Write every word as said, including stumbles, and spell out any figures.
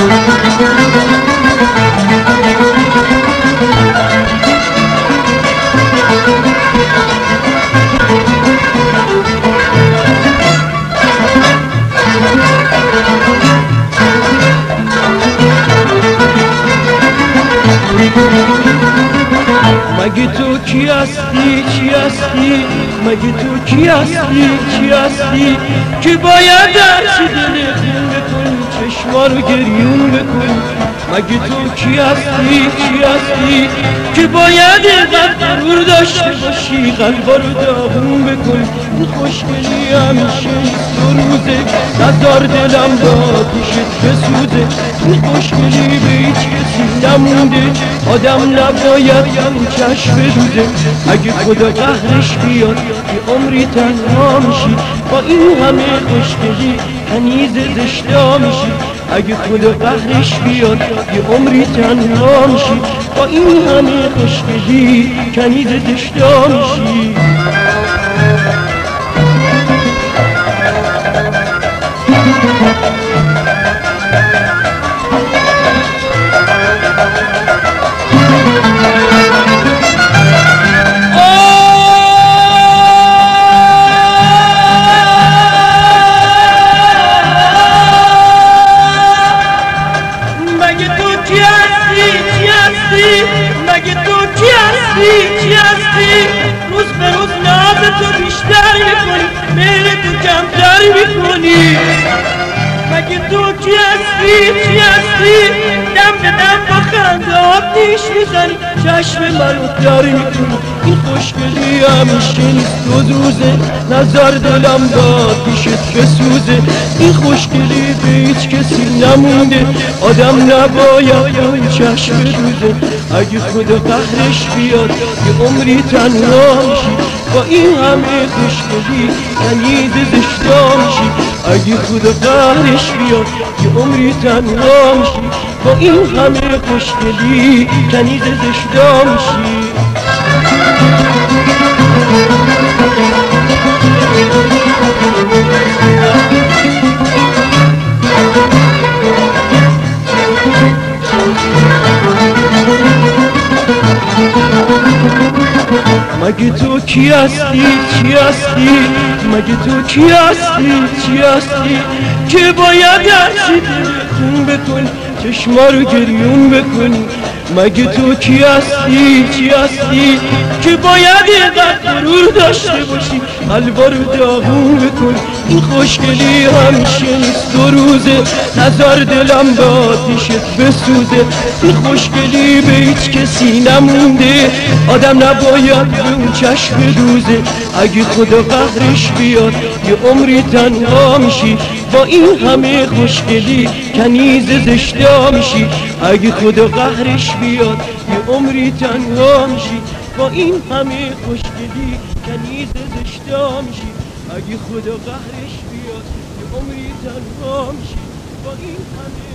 مگه تو کی هستی چی هستی مگه تو کی هستی چی هستی که باید درچی دل خون بکنی چشما رو گریون بکنی مگه تو کی هستی چی هستی که باید اینقدر غرور داشته باشی قلبا رو داغون بکنی این خوشگلی همیشه نیست دو روزه نزار دلم با پیشت بسوزه این خوشگلی به هیچ کسی نمونده آدم نباید اون چشم بدوزه اگه خدا قهرش بیاد یه عمری تنها میشی با این همه خوشگلی کنیز زشتا میشی اگه خدا قهرش بیاد یه عمری تنها میشی با این همه خوشگلی کنیز زشتا میشی مگه تو کی هستی چی هستی روز به روز ناز تو بیشتر میکنی مهر تو کمتر میکنی مگه تو کی هستی چی هستی دم به دم با خنده آتیش میزنی چشم منو در میکنی این خوشگلی همیشه نیست دو روزه نظر دلم با پیشت بسوزه این خوشگلی به هیچ کسی نمونده آدم نباید اون چشم بدوزه اگه خدا قهرش بیاد یه عمری تنها میشی با این همه خوشگلی کنیز زشتا میشی اگه خدا قهرش بیاد یه عمری تنها میشی با این همه خوشگلی کنیز زشتا میشی مگه تو کی هستی چی هستی مگه تو کی هستی چی هستی که باید هرچی دل خون بکنی چشما رو گریون بکنی مگه تو کی هستی چی هستی که باید اینقدر غرور داشته باشی قلبا رو داغون بکنی این خوشگلی همیشه نیست دو روزه نظر دلم با آتیشت بسوزه این خوشگلی به هیچ کسی نمونده آدم نباید به اون چشم بدوزه اگه خدا قهرش بیاد یه عمری تنها میشی با این همه خوشگلی کنیز زشتا میشی اگه خدا قهرش بیاد یه عمری تنها میشی با این همه خوشگلی کنیز زشتا میشی اگه خدا قهرش بیاد یه عمری تنها میشی با این همه